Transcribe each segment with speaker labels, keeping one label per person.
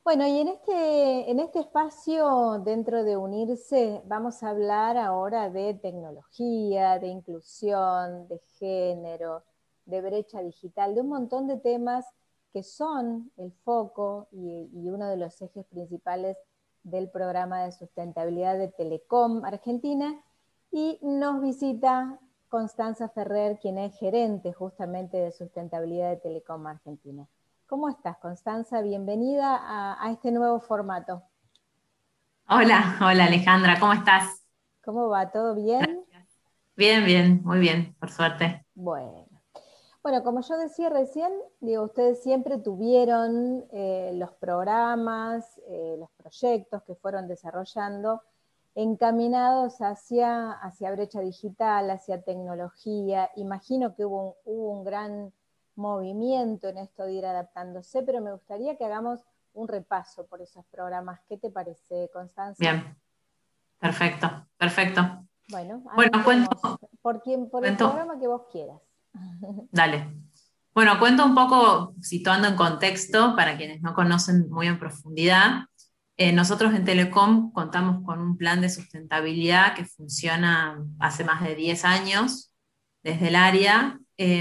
Speaker 1: Bueno, y en este espacio, dentro de Unirse, vamos a hablar ahora de tecnología, de inclusión, de género, de brecha digital, de un montón de temas que son el foco y uno de los ejes principales del programa de sustentabilidad de Telecom Argentina. Y nos visita Constanza Ferrer, quien es gerente justamente de sustentabilidad de Telecom Argentina. ¿Cómo estás, Constanza? Bienvenida a este nuevo formato.
Speaker 2: Hola, hola Alejandra, ¿cómo estás?
Speaker 1: ¿Cómo va? ¿Todo bien?
Speaker 2: Gracias. Bien, bien, muy bien, por suerte.
Speaker 1: Bueno. Bueno, como yo decía recién, digo, ustedes siempre tuvieron los programas, los proyectos que fueron desarrollando encaminados hacia brecha digital, hacia tecnología. Imagino que hubo un gran movimiento en esto de ir adaptándose, pero me gustaría que hagamos un repaso por esos programas. ¿Qué te parece, Constanza?
Speaker 2: Bien, perfecto, perfecto.
Speaker 1: Bueno,
Speaker 2: Bueno,
Speaker 1: arranquemos. Por el
Speaker 2: cuento,
Speaker 1: programa que vos quieras.
Speaker 2: dale. Bueno, cuento un poco, situando en contexto, para quienes no conocen muy en profundidad. Nosotros en Telecom contamos con un plan de sustentabilidad que funciona hace más de 10 años desde el área,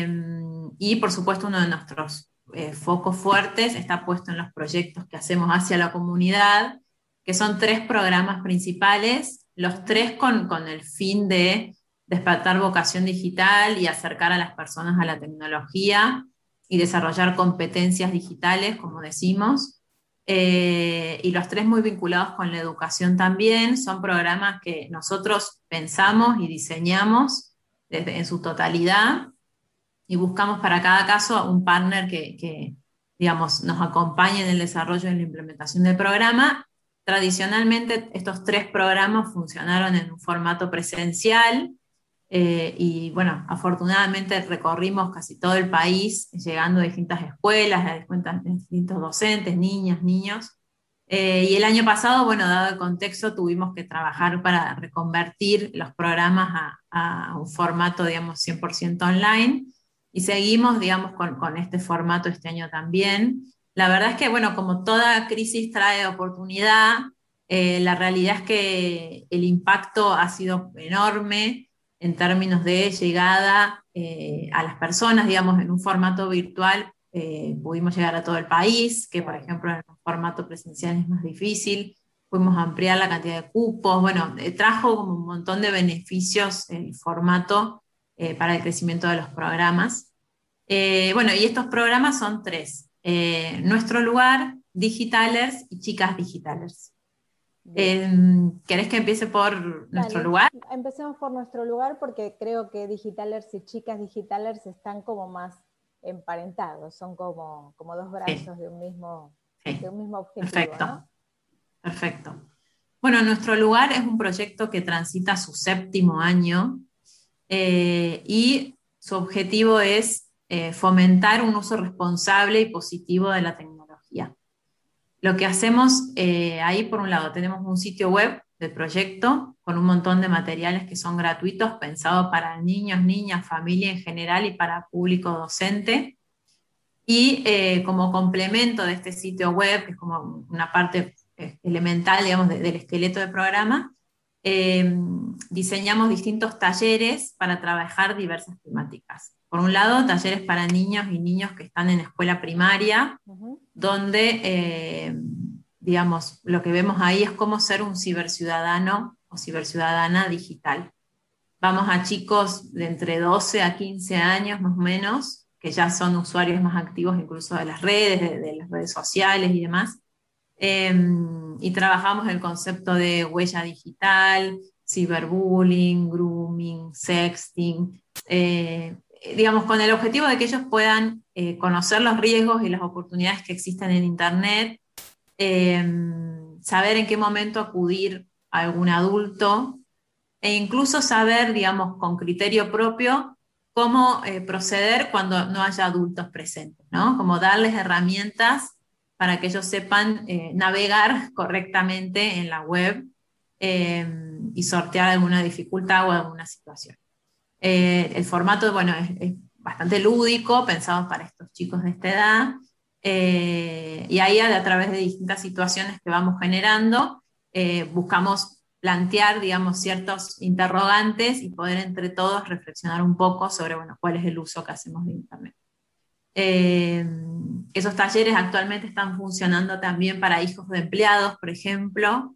Speaker 2: y por supuesto uno de nuestros focos fuertes está puesto en los proyectos que hacemos hacia la comunidad, que son tres programas principales, los
Speaker 1: Ujú.
Speaker 2: tres con el fin de despertar vocación digital y acercar a las personas a la tecnología y desarrollar competencias digitales, como decimos. Y los tres muy vinculados con la educación también. Son programas que nosotros pensamos y diseñamos en su totalidad y buscamos para cada caso un partner que, digamos, nos acompañe en el desarrollo y en la implementación del programa. Tradicionalmente estos tres programas funcionaron en un formato presencial, y bueno, afortunadamente recorrimos casi todo el país, llegando a distintas escuelas, a distintos docentes, niñas, niños. Y el año pasado, bueno, dado el contexto, tuvimos que trabajar para reconvertir los programas a un formato, digamos, 100% online. Y seguimos, digamos, con este formato este año también. La verdad es que, bueno, como toda crisis trae oportunidad, la realidad es que el impacto ha sido enorme en términos de llegada a las personas, digamos, en un formato virtual. Pudimos llegar a todo el país, que por
Speaker 1: Claro.
Speaker 2: ejemplo en un formato presencial es más difícil. Pudimos ampliar la cantidad de cupos. Bueno, trajo como un montón de beneficios el formato para el crecimiento de los programas. Bueno, y estos programas son tres: Nuestro Lugar, Digitalers y Chicas Digitalers.
Speaker 1: Bien.
Speaker 2: ¿Querés que empiece por Nuestro
Speaker 1: Dale,
Speaker 2: Lugar?
Speaker 1: empecemos por nuestro lugar porque creo que digitalers y chicas digitalers están como más emparentados, son como dos
Speaker 2: Sí,
Speaker 1: brazos de un mismo,
Speaker 2: sí,
Speaker 1: de un mismo objetivo, ¿no?
Speaker 2: perfecto, perfecto. Bueno, Nuestro Lugar es un proyecto que transita su séptimo año, y su objetivo es fomentar un uso responsable y positivo de la tecnología. Lo que hacemos ahí, por un lado, tenemos un sitio web del proyecto con un montón de materiales que son gratuitos, pensados para niños, niñas, familia en general y para público docente. Y como complemento de este sitio web, que es como una parte elemental, digamos, del esqueleto del programa, eh, diseñamos distintos talleres para trabajar diversas temáticas. Por un lado, talleres para niños y niños que están en escuela primaria,
Speaker 1: Ujú.
Speaker 2: donde, digamos, lo que vemos ahí es cómo ser un ciberciudadano o ciberciudadana digital. Vamos a chicos de entre 12 a 15 años más o menos, que ya son usuarios más activos incluso de las redes, de las redes sociales y demás. Eh, y trabajamos el concepto de huella digital, ciberbullying, grooming, sexting, digamos, con el objetivo de que ellos puedan conocer los riesgos y las oportunidades que existen en Internet, eh, saber en qué momento acudir a algún adulto e incluso saber, digamos, con criterio propio, cómo proceder cuando no haya adultos presentes, ¿no? Como darles herramientas para que ellos sepan navegar correctamente en la web, eh, y sortear alguna dificultad o alguna situación. El formato, bueno, es bastante lúdico, pensado para estos chicos de esta edad. Y ahí a través de distintas situaciones que vamos generando, buscamos plantear, digamos, ciertos interrogantes y poder entre todos reflexionar un poco sobre, bueno, cuál es el uso que hacemos de Internet. Eh, Esos talleres actualmente están funcionando también para hijos de empleados, por ejemplo,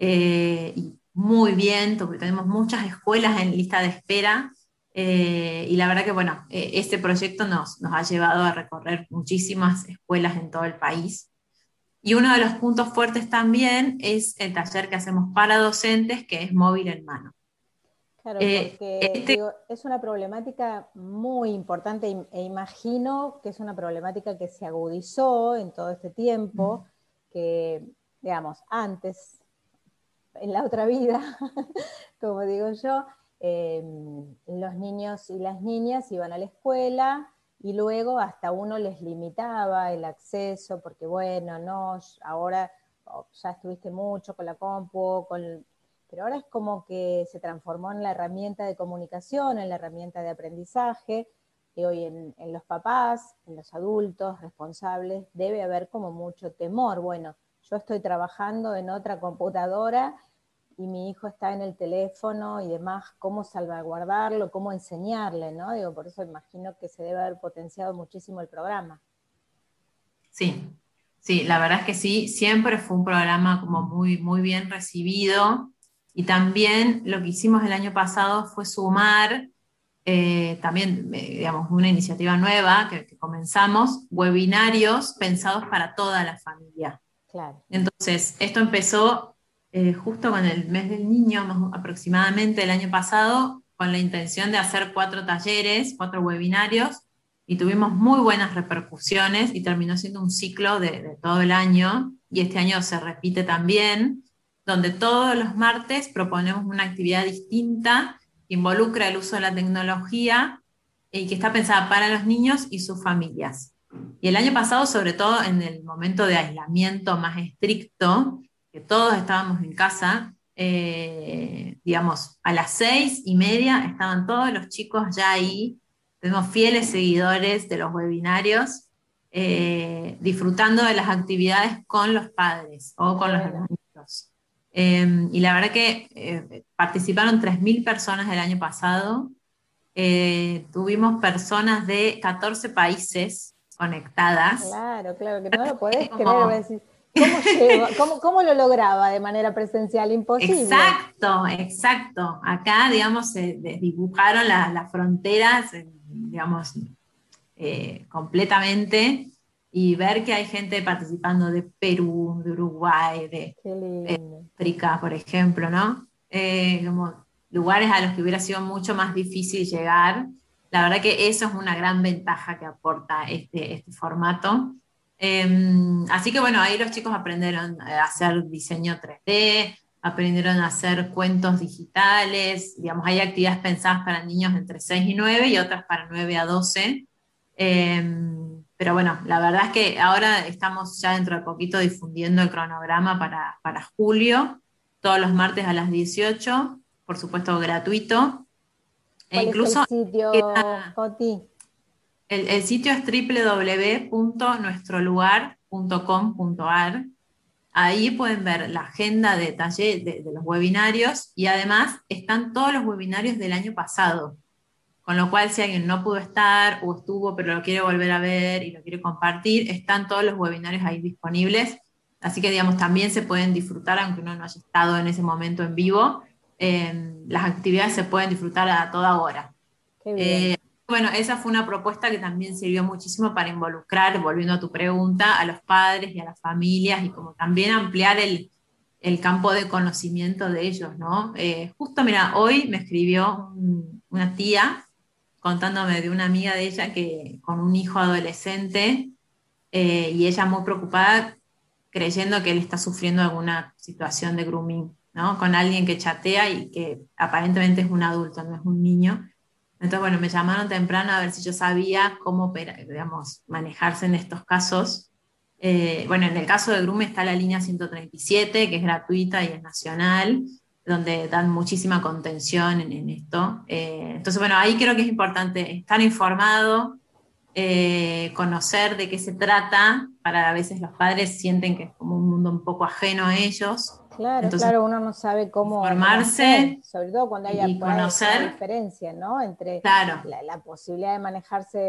Speaker 2: y muy bien, porque tenemos muchas escuelas en lista de espera, y la verdad que, bueno, este proyecto nos ha llevado a recorrer muchísimas escuelas en todo el país. Y uno de los puntos fuertes también es el taller que hacemos para docentes, que es móvil en mano.
Speaker 1: Claro, porque
Speaker 2: Este,
Speaker 1: digo, es una problemática muy importante e imagino que es una problemática que se agudizó en todo este tiempo, que, digamos, antes, en la otra vida, como digo yo, los niños y las niñas iban a la escuela y luego hasta uno les limitaba el acceso porque, bueno, no, ahora ya estuviste mucho con la compu, pero ahora es como que se transformó en la herramienta de comunicación, en la herramienta de aprendizaje, y hoy en los papás, en los adultos responsables, debe haber como mucho temor. Bueno, yo estoy trabajando en otra computadora y mi hijo está en el teléfono y demás, cómo salvaguardarlo, cómo enseñarle, ¿no? Digo, por eso imagino que se debe haber potenciado muchísimo el programa.
Speaker 2: Sí, sí, la verdad es que sí, siempre fue un programa como muy, muy bien recibido y también lo que hicimos el año pasado fue sumar, también, digamos, una iniciativa nueva que comenzamos, webinarios pensados para toda la familia.
Speaker 1: Claro.
Speaker 2: Entonces, esto empezó justo con el mes del niño, más aproximadamente el año pasado, con la intención de hacer 4 talleres, 4 webinarios, y tuvimos muy buenas repercusiones y terminó siendo un ciclo de todo el año, y este año se repite también, donde todos los martes proponemos una actividad distinta que involucra el uso de la tecnología y que está pensada para los niños y sus familias. Y el año pasado, sobre todo en el momento de aislamiento más estricto, que todos estábamos en casa, digamos, a las 6:30 estaban todos los chicos ya ahí, tenemos fieles seguidores de los webinarios, disfrutando de las actividades con los padres o
Speaker 1: Qué
Speaker 2: con los
Speaker 1: bueno.
Speaker 2: hermanitos. Y la verdad que participaron 3.000 personas el año pasado. Tuvimos personas de 14 países conectadas.
Speaker 1: Claro, claro, que no lo podés creer, voy a
Speaker 2: Como,
Speaker 1: decir, ¿cómo lo lograba de manera presencial? Imposible.
Speaker 2: exacto, exacto. Acá, digamos, se desdibujaron las fronteras, digamos, completamente, y ver que hay gente participando de Perú, de Uruguay, de
Speaker 1: Qué lindo.
Speaker 2: África, por ejemplo, ¿no? Como lugares a los que hubiera sido mucho más difícil llegar. La verdad que eso es una gran ventaja que aporta este formato. Así que bueno, ahí los chicos aprendieron a hacer diseño 3D, aprendieron a hacer cuentos digitales, digamos, hay actividades pensadas para niños entre 6 y 9 y otras para 9 a 12. Pero bueno, la verdad es que ahora estamos ya dentro de poquito difundiendo el cronograma para julio, todos los martes a las 18, por supuesto gratuito, e
Speaker 1: ¿Cuál es el
Speaker 2: incluso
Speaker 1: sitio,
Speaker 2: queda,
Speaker 1: Coti?
Speaker 2: el sitio es www.nuestrolugar.com.ar. Ahí pueden ver la agenda de taller de los webinarios y además están todos los webinarios del año pasado. Con lo cual, si alguien no pudo estar o estuvo, pero lo quiere volver a ver y lo quiere compartir, están todos los webinarios ahí disponibles. Así que, digamos, también se pueden disfrutar, aunque uno no haya estado en ese momento en vivo. Las actividades se pueden disfrutar a toda hora.
Speaker 1: Qué bien.
Speaker 2: Bueno, esa fue una propuesta que también sirvió muchísimo para involucrar, volviendo a tu pregunta, a los padres y a las familias y como también ampliar el campo de conocimiento de ellos, ¿no? Justo, mira, hoy me escribió una tía contándome de una amiga de ella que con un hijo adolescente, y ella muy preocupada creyendo que él está sufriendo alguna situación de grooming, ¿no? Con alguien que chatea y que aparentemente es un adulto, no es un niño. Entonces, bueno, me llamaron temprano a ver si yo sabía cómo, digamos, manejarse en estos casos. Bueno, en el caso de grooming está la línea 137, que es gratuita y es nacional, donde dan muchísima contención en esto. Entonces, bueno, ahí creo que es importante estar informado, conocer de qué se trata, para a veces los padres sienten que es como un mundo un poco ajeno a ellos,
Speaker 1: Claro,
Speaker 2: entonces
Speaker 1: claro, uno no sabe cómo hacer,
Speaker 2: informarse
Speaker 1: sobre todo cuando hay
Speaker 2: y
Speaker 1: por ahí una
Speaker 2: conocer,
Speaker 1: diferencia, ¿no? Entre
Speaker 2: claro,
Speaker 1: la posibilidad de manejarse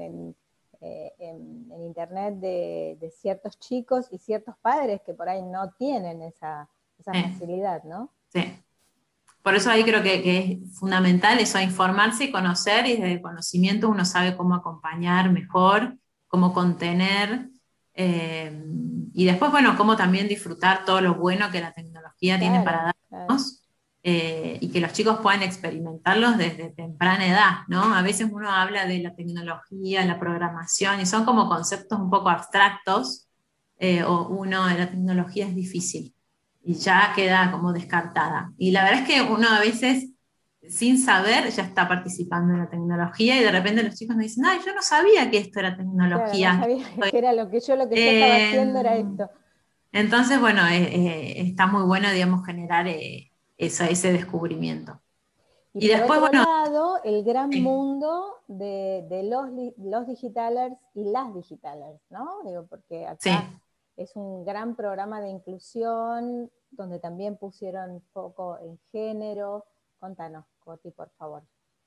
Speaker 1: en Internet de ciertos chicos y ciertos padres que por ahí no tienen esa
Speaker 2: sí,
Speaker 1: facilidad, ¿no?
Speaker 2: sí. Por eso ahí creo que es fundamental eso, informarse y conocer, y desde el conocimiento uno sabe cómo acompañar mejor, cómo contener, eh, y después, bueno, cómo también disfrutar todo lo bueno que la tecnología tiene
Speaker 1: Claro,
Speaker 2: para
Speaker 1: claro.
Speaker 2: darnos, y que los chicos puedan experimentarlos desde temprana edad, ¿no? A veces uno habla de la tecnología, la programación, y son como conceptos un poco abstractos, o uno, la tecnología es difícil y ya queda como descartada. Y la verdad es que uno a veces, sin saber, ya está participando en la tecnología y de repente los chicos me dicen, ay, yo no sabía que esto era
Speaker 1: Claro, no
Speaker 2: tecnología.
Speaker 1: sabía que era lo que yo estaba
Speaker 2: Eh,
Speaker 1: haciendo era esto.
Speaker 2: entonces, bueno, está muy bueno, digamos, generar ese descubrimiento.
Speaker 1: Y
Speaker 2: Y
Speaker 1: por
Speaker 2: después,
Speaker 1: otro
Speaker 2: bueno,
Speaker 1: lado, el gran
Speaker 2: sí,
Speaker 1: mundo de los digitalers y las digitalers, ¿no? Digo, porque acá
Speaker 2: sí.
Speaker 1: es un gran programa de inclusión donde también pusieron foco en género. Contanos, Coti, por favor.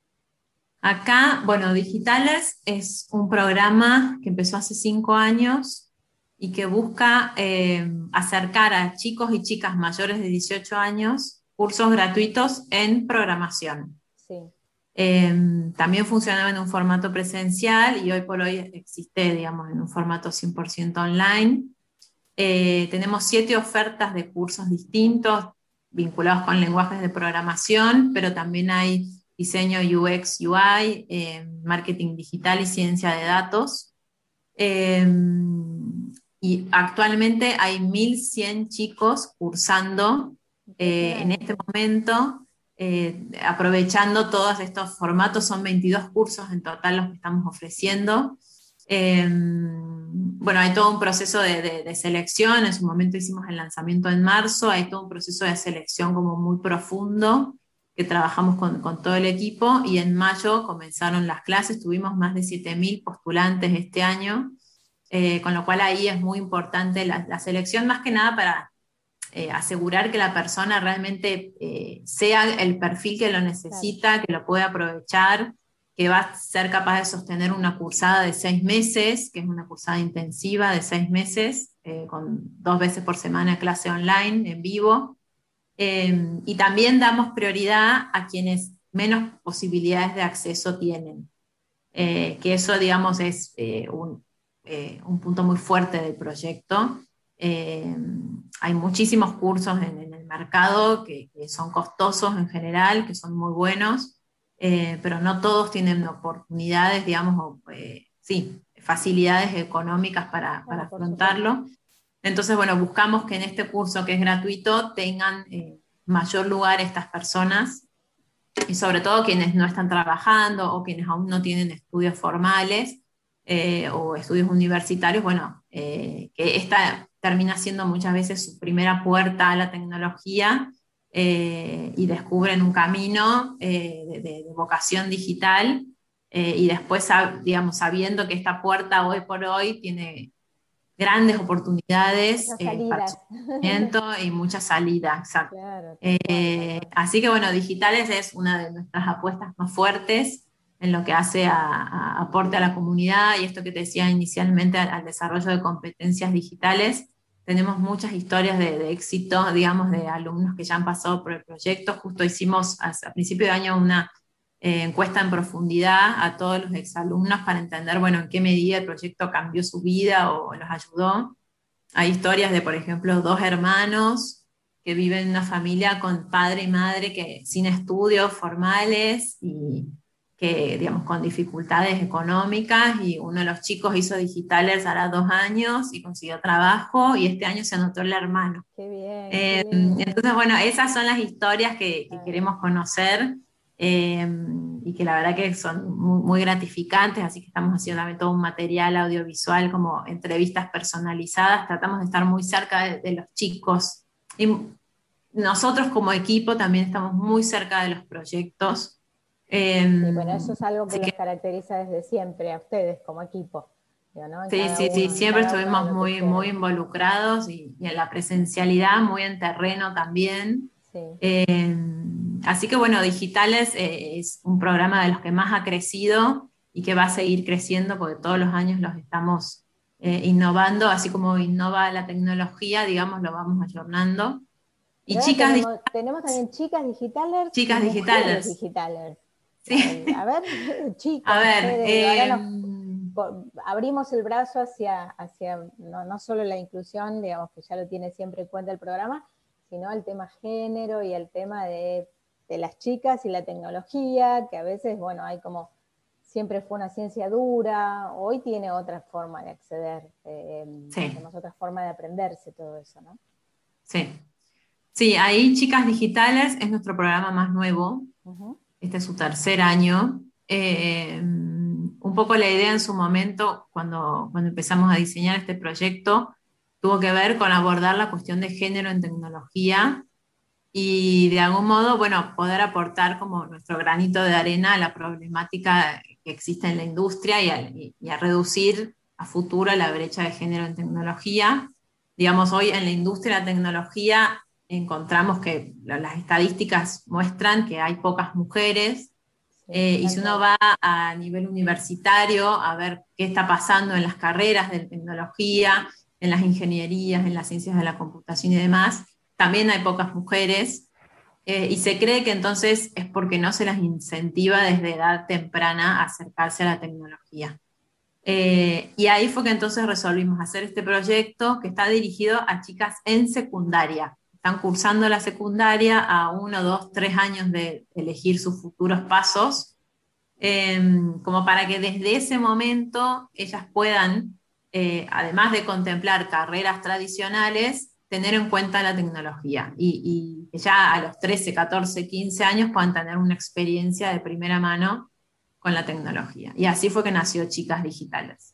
Speaker 2: Acá, bueno, Digitales es un programa que empezó hace 5 años y que busca acercar a chicos y chicas mayores de 18 años cursos gratuitos en programación.
Speaker 1: Sí,
Speaker 2: Eh, También funcionaba en un formato presencial y hoy por hoy existe, digamos, en un formato 100% online. Tenemos 7 ofertas de cursos distintos vinculados con lenguajes de programación, pero también hay diseño UX, UI, marketing digital y ciencia de datos. Eh, y actualmente hay 1.100 chicos cursando en este
Speaker 1: impresionante.
Speaker 2: momento, aprovechando todos estos formatos. Son 22 cursos en total los que estamos ofreciendo. Bueno, hay todo un proceso de selección. En su momento hicimos el lanzamiento en marzo. Hay todo un proceso de selección como muy profundo que trabajamos con todo el equipo, y en mayo comenzaron las clases. Tuvimos más de 7.000 postulantes este año, con lo cual ahí es muy importante la selección, más que nada para asegurar que la persona realmente sea el perfil que lo
Speaker 1: Claro,
Speaker 2: necesita, que lo puede aprovechar, que va a ser capaz de sostener una cursada de 6 meses, que es una cursada intensiva de 6 meses, con 2 veces por semana clase online, en vivo. Y también damos prioridad a quienes menos posibilidades de acceso tienen, que eso, digamos, es un punto muy fuerte del proyecto. Eh, Hay muchísimos cursos en el mercado que son costosos en general, que son muy buenos, pero no todos tienen oportunidades, digamos, sí, facilidades económicas para
Speaker 1: claro, por supuesto.
Speaker 2: afrontarlo. Entonces, bueno, buscamos que en este curso que es gratuito tengan mayor lugar estas personas, y sobre todo quienes no están trabajando o quienes aún no tienen estudios formales, o estudios universitarios. Bueno, que esta termina siendo muchas veces su primera puerta a la tecnología, y descubren un camino de vocación digital, y después, digamos, sabiendo que esta puerta hoy por hoy tiene grandes oportunidades
Speaker 1: Muchas
Speaker 2: para su
Speaker 1: salidas.
Speaker 2: crecimiento y mucha salida, exacto.
Speaker 1: Claro, tal cual, tal cual.
Speaker 2: Así que bueno, digitales es una de nuestras apuestas más fuertes en lo que hace a aporte a la comunidad, y esto que te decía inicialmente, al desarrollo de competencias digitales. Tenemos muchas historias de éxito, digamos, de alumnos que ya han pasado por el proyecto. Justo hicimos a principio de año una encuesta en profundidad a todos los exalumnos para entender, bueno, en qué medida el proyecto cambió su vida o los ayudó. Hay historias de, por ejemplo, dos hermanos que viven en una familia con padre y madre que sin estudios formales y que, digamos, con dificultades económicas, y uno de los chicos hizo digitales hará 2 años y consiguió trabajo, y este año se anotó el hermano.
Speaker 1: Qué bien, qué lindo.
Speaker 2: Entonces, bueno, esas son las historias que
Speaker 1: Claro.
Speaker 2: queremos conocer, eh, y que la verdad que son muy, muy gratificantes, así que estamos haciendo también todo un material audiovisual, como entrevistas personalizadas. Tratamos de estar muy cerca de los chicos, y nosotros como equipo también estamos muy cerca de los proyectos,
Speaker 1: Sí, bueno, eso es algo que
Speaker 2: Así
Speaker 1: los
Speaker 2: que
Speaker 1: caracteriza desde siempre a ustedes como equipo, digo, ¿no?
Speaker 2: sí, sí, sí,
Speaker 1: En
Speaker 2: siempre
Speaker 1: cada uno de
Speaker 2: estuvimos
Speaker 1: lo que
Speaker 2: muy, muy
Speaker 1: hicieron.
Speaker 2: involucrados y en la presencialidad, muy en terreno también.
Speaker 1: Sí.
Speaker 2: Eh, Así que bueno, Digitales es un programa de los que más ha crecido y que va a seguir creciendo porque todos los años los estamos innovando, así como innova la tecnología, digamos, lo vamos ayornando. Y
Speaker 1: Pero ahora tenemos también chicas digitales y
Speaker 2: chicas
Speaker 1: mujeres
Speaker 2: digitalers,
Speaker 1: digitales. A
Speaker 2: sí.
Speaker 1: ver,
Speaker 2: A
Speaker 1: chicas,
Speaker 2: ver,
Speaker 1: mujeres, digo, ahora abrimos el brazo hacia no solo la inclusión, digamos, que ya lo tiene siempre en cuenta el programa, sino el tema género y el tema de las chicas y la tecnología, que a veces, bueno, hay como, siempre fue una ciencia dura, hoy tiene otra forma de acceder,
Speaker 2: sí,
Speaker 1: tenemos otra forma de aprenderse todo eso, ¿no?
Speaker 2: sí. Sí, ahí Chicas Digitales es nuestro programa más nuevo.
Speaker 1: Ujú.
Speaker 2: Este es su tercer año. Un poco la idea en su momento, cuando empezamos a diseñar este proyecto, tuvo que ver con abordar la cuestión de género en tecnología y de algún modo, bueno, poder aportar como nuestro granito de arena a la problemática que existe en la industria y a reducir a futuro la brecha de género en tecnología. Digamos, hoy en la industria de la tecnología encontramos que las estadísticas muestran que hay pocas mujeres,
Speaker 1: Sí,
Speaker 2: y si
Speaker 1: tal
Speaker 2: uno
Speaker 1: cual.
Speaker 2: va a nivel universitario a ver qué está pasando en las carreras de tecnología, en las ingenierías, en las ciencias de la computación y demás, también hay pocas mujeres, y se cree que entonces es porque no se las incentiva desde edad temprana a acercarse a la tecnología. Y ahí fue que entonces resolvimos hacer este proyecto que está dirigido a chicas en secundaria. Están cursando la secundaria a 1, 2, 3 años de elegir sus futuros pasos, eh, como para que desde ese momento ellas puedan, además de contemplar carreras tradicionales, tener en cuenta la tecnología y que ya a los 13, 14, 15 años puedan tener una experiencia de primera mano con la tecnología. Y así fue que nació Chicas Digitales,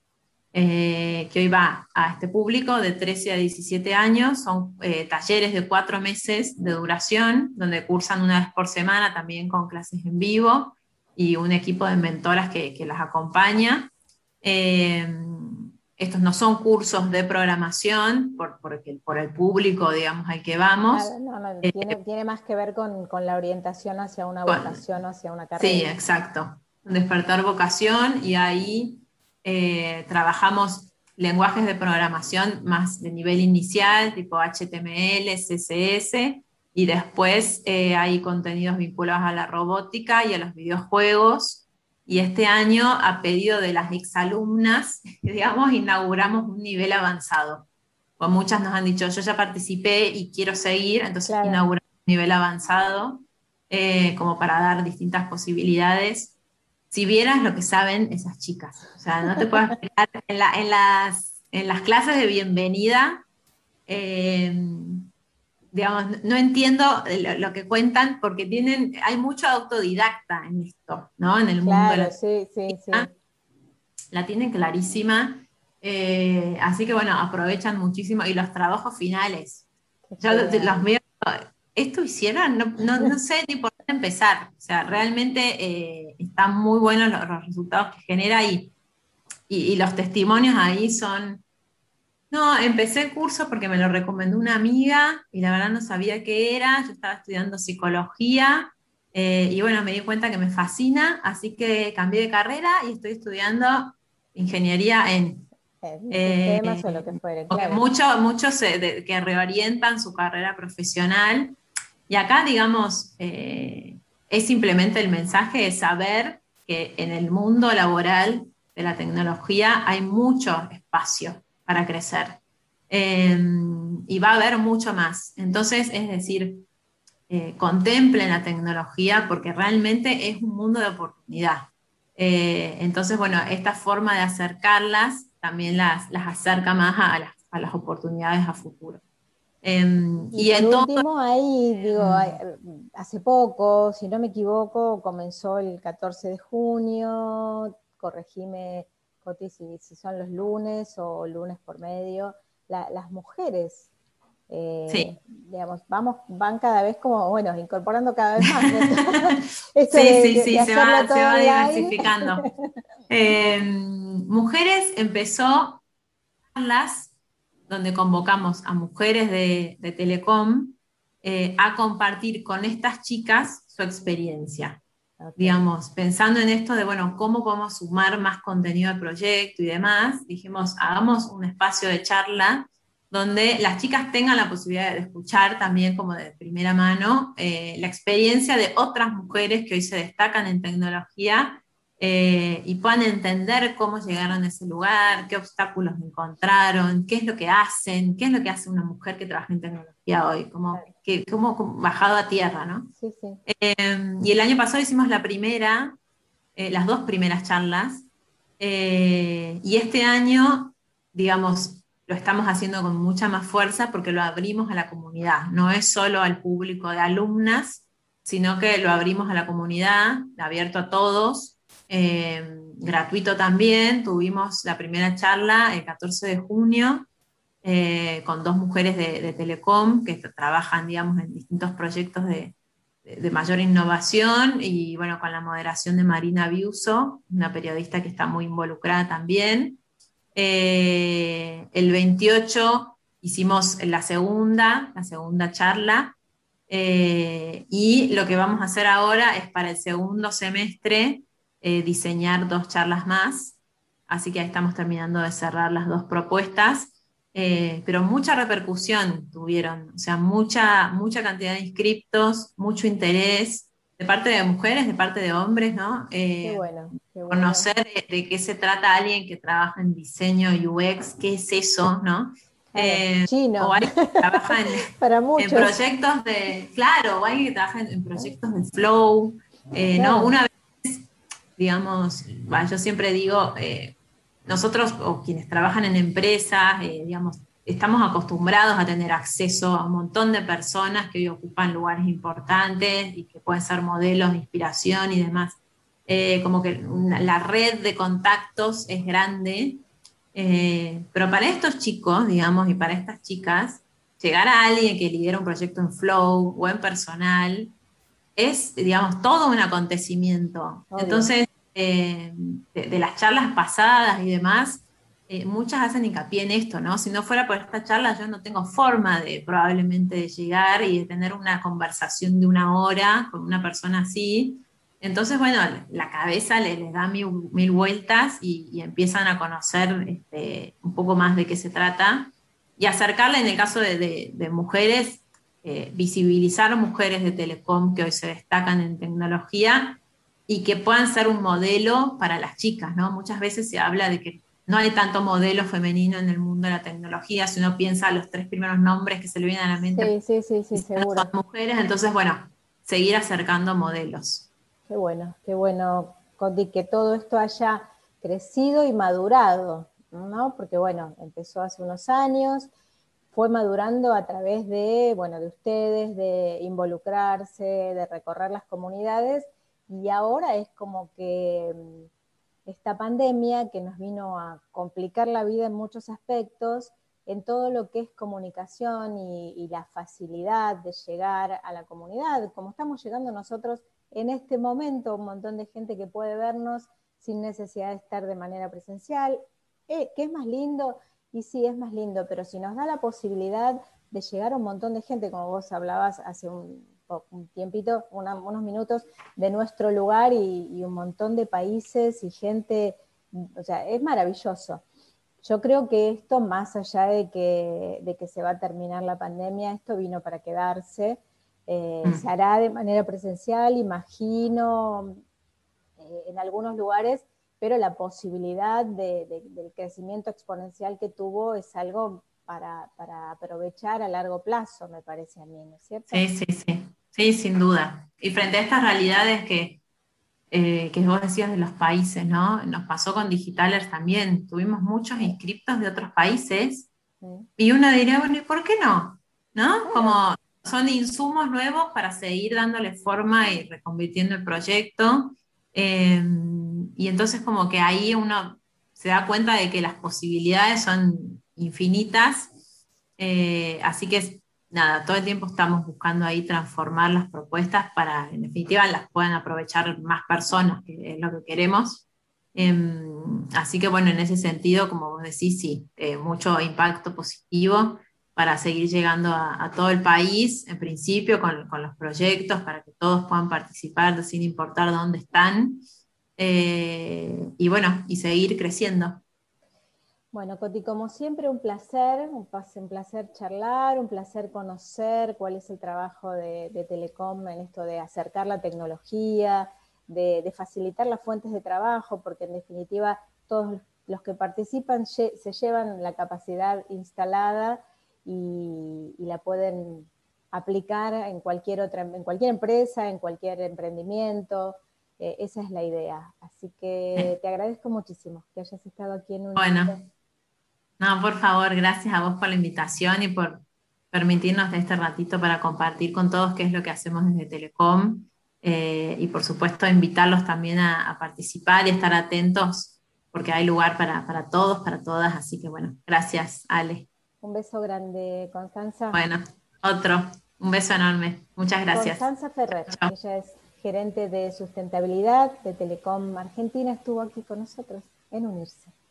Speaker 2: que hoy va a este público de 13 a 17 años. Son talleres de 4 meses de duración, donde cursan una vez por semana también con clases en vivo y un equipo de mentoras que las acompaña. Eh, Estos no son cursos de programación por el público, digamos, al que vamos.
Speaker 1: Claro, no, tiene más que ver con la orientación hacia una
Speaker 2: Con,
Speaker 1: vocación o hacia una
Speaker 2: Sí,
Speaker 1: carrera.
Speaker 2: exacto. Despertar vocación y ahí trabajamos lenguajes de programación más de nivel inicial, tipo HTML, CSS, y después hay contenidos vinculados a la robótica y a los videojuegos. Y este año, a pedido de las exalumnas, digamos, inauguramos un nivel avanzado. Pues muchas nos han dicho, yo ya participé y quiero seguir, entonces
Speaker 1: Claro,
Speaker 2: inauguramos un nivel avanzado, como para dar distintas posibilidades. Si vieras lo que saben esas chicas, o sea, no te puedo explicar, en las clases de bienvenida, eh, digamos, no entiendo lo que cuentan porque hay mucho autodidacta en esto, ¿no? En el mundo de
Speaker 1: claro,
Speaker 2: la
Speaker 1: sí, sí, sí.
Speaker 2: tecnología, la tienen clarísima, así que bueno, aprovechan muchísimo y los trabajos finales.
Speaker 1: Qué
Speaker 2: Yo los
Speaker 1: genial.
Speaker 2: míos, ¿esto hicieron? No, no, no sé ni por dónde empezar. O sea, realmente están muy buenos los resultados que genera y los testimonios ahí son, no, empecé el curso porque me lo recomendó una amiga y la verdad no sabía qué era. Yo estaba estudiando psicología, y bueno, me di cuenta que me fascina, así que cambié de carrera y estoy estudiando ingeniería
Speaker 1: En sistemas o lo
Speaker 2: eh,
Speaker 1: que fuere,
Speaker 2: porque
Speaker 1: claro.
Speaker 2: muchos que reorientan su carrera profesional. Y acá, digamos, es simplemente el mensaje de saber que en el mundo laboral de la tecnología hay mucho espacio para crecer. Eh, y va a haber mucho más. Entonces, es decir, contemplen la tecnología porque realmente es un mundo de oportunidad. Entonces, bueno, esta forma de acercarlas también las acerca más a las oportunidades a futuro.
Speaker 1: Y
Speaker 2: Y
Speaker 1: por
Speaker 2: en todo,
Speaker 1: último, ahí, digo,
Speaker 2: em,
Speaker 1: hace poco, si no me equivoco, comenzó el 14 de junio, corregime, Coti, si son los lunes o lunes por medio, las mujeres
Speaker 2: sí,
Speaker 1: digamos, van cada vez como, bueno, incorporando cada vez más, ¿no? Esto
Speaker 2: Sí,
Speaker 1: de
Speaker 2: se
Speaker 1: hacerlo todo
Speaker 2: va
Speaker 1: online.
Speaker 2: diversificando. Mujeres empezó charlas donde convocamos a mujeres de Telecom a compartir con estas chicas su experiencia.
Speaker 1: Okay.
Speaker 2: Digamos, pensando en esto de, bueno, cómo podemos sumar más contenido al proyecto y demás, dijimos, hagamos un espacio de charla donde las chicas tengan la posibilidad de escuchar también como de primera mano la experiencia de otras mujeres que hoy se destacan en tecnología y puedan entender cómo llegaron a ese lugar, qué obstáculos encontraron, qué es lo que hacen, qué es lo que hace una mujer que trabaja en tecnología hoy, como bajado a tierra, ¿no?
Speaker 1: Sí, sí.
Speaker 2: Y el año pasado hicimos las dos primeras charlas, y este año, digamos, lo estamos haciendo con mucha más fuerza porque lo abrimos a la comunidad, no es solo al público de alumnas, sino que lo abrimos a la comunidad, abierto a todos, gratuito también. Tuvimos la primera charla el 14 de junio con dos mujeres de Telecom que trabajan, digamos, en distintos proyectos de mayor innovación y, bueno, con la moderación de Marina Biuso, una periodista que está muy involucrada también. El 28 hicimos la segunda charla, y lo que vamos a hacer ahora es para el segundo semestre diseñar dos charlas más, así que ahí estamos terminando de cerrar las dos propuestas, pero mucha repercusión tuvieron, o sea, mucha cantidad de inscriptos, mucho interés de parte de mujeres, de parte de hombres, ¿no?
Speaker 1: Qué bueno, qué bueno.
Speaker 2: Conocer de qué se trata alguien que trabaja en diseño UX, qué es eso, ¿no?
Speaker 1: Claro,
Speaker 2: O
Speaker 1: chino,
Speaker 2: alguien que trabaja
Speaker 1: para
Speaker 2: en
Speaker 1: muchos.
Speaker 2: proyectos claro, o alguien que trabaja en proyectos de flow, ¿no?
Speaker 1: Claro,
Speaker 2: Una vez, digamos, yo siempre digo, nosotros o quienes trabajan en empresas, digamos, estamos acostumbrados a tener acceso a un montón de personas que hoy ocupan lugares importantes y que pueden ser modelos de inspiración y demás. Como que la red de contactos es grande, pero para estos chicos, digamos, y para estas chicas, llegar a alguien que lidera un proyecto en flow o en personal es, digamos, todo un acontecimiento.
Speaker 1: obvio.
Speaker 2: Entonces, de las charlas pasadas y demás, muchas hacen hincapié en esto, ¿no? Si no fuera por esta charla, yo no tengo forma de probablemente de llegar y de tener una conversación de una hora con una persona así. Entonces, bueno, la cabeza les da mil vueltas y empiezan a conocer un poco más de qué se trata y acercarle, en el caso de mujeres, visibilizar mujeres de Telecom que hoy se destacan en tecnología y que puedan ser un modelo para las chicas, ¿no? Muchas veces se habla de que no hay tanto modelo femenino en el mundo de la tecnología. Si uno piensa los tres primeros nombres que se le vienen a la mente,
Speaker 1: Sí, sí, sí, sí,
Speaker 2: son
Speaker 1: seguro.
Speaker 2: mujeres. Entonces, bueno, seguir acercando modelos.
Speaker 1: Qué bueno, Coti, que todo esto haya crecido y madurado, ¿no? Porque bueno, empezó hace unos años, fue madurando a través de, bueno, de ustedes, de involucrarse, de recorrer las comunidades, y ahora es como que esta pandemia que nos vino a complicar la vida en muchos aspectos, en todo lo que es comunicación y la facilidad de llegar a la comunidad, como estamos llegando nosotros en este momento, un montón de gente que puede vernos sin necesidad de estar de manera presencial, que es más lindo, y sí, es más lindo, pero si nos da la posibilidad de llegar a un montón de gente, como vos hablabas hace un tiempito, unos minutos, de nuestro lugar y un montón de países y gente, o sea, es maravilloso. Yo creo que esto, más allá de que se va a terminar la pandemia, esto vino para quedarse. Se
Speaker 2: Mm.
Speaker 1: hará de manera presencial, imagino, en algunos lugares, pero la posibilidad del crecimiento exponencial que tuvo es algo para aprovechar a largo plazo, me parece a mí, ¿no es cierto?
Speaker 2: Sí, sin duda. Y frente a estas realidades que vos decías de los países, ¿no? Nos pasó con Digitalers también. Tuvimos muchos inscriptos de otros países
Speaker 1: Sí.
Speaker 2: y uno diría, bueno, ¿y por qué no? ¿No?
Speaker 1: Claro,
Speaker 2: Como son insumos nuevos para seguir dándole forma y reconvirtiendo el proyecto. Eh, y entonces como que ahí uno se da cuenta de que las posibilidades son infinitas. Así que nada, todo el tiempo estamos buscando ahí transformar las propuestas para, en definitiva, las puedan aprovechar más personas, que es lo que queremos. Así que bueno, en ese sentido, como vos decís, sí, mucho impacto positivo para seguir llegando a todo el país, en principio, con los proyectos, para que todos puedan participar sin importar dónde están. Y bueno, y seguir creciendo.
Speaker 1: Bueno, Coti, como siempre, un placer charlar, un placer conocer cuál es el trabajo de Telecom en esto de acercar la tecnología, de facilitar las fuentes de trabajo, porque en definitiva todos los que participan se llevan la capacidad instalada y la pueden aplicar en en cualquier empresa, en cualquier emprendimiento. Esa es la idea. Así que te agradezco muchísimo que hayas estado aquí en
Speaker 2: Bueno.
Speaker 1: Unirse.
Speaker 2: No, por favor, gracias a vos por la invitación y por permitirnos de este ratito para compartir con todos qué es lo que hacemos desde Telecom, y por supuesto invitarlos también a participar y estar atentos porque hay lugar para todos, para todas, así que bueno, gracias, Ale.
Speaker 1: Un beso grande, Constanza.
Speaker 2: Bueno, otro, un beso enorme, muchas gracias.
Speaker 1: Constanza Ferrer,
Speaker 2: Chao.
Speaker 1: ella es gerente de sustentabilidad de Telecom Argentina, estuvo aquí con nosotros en Unirse.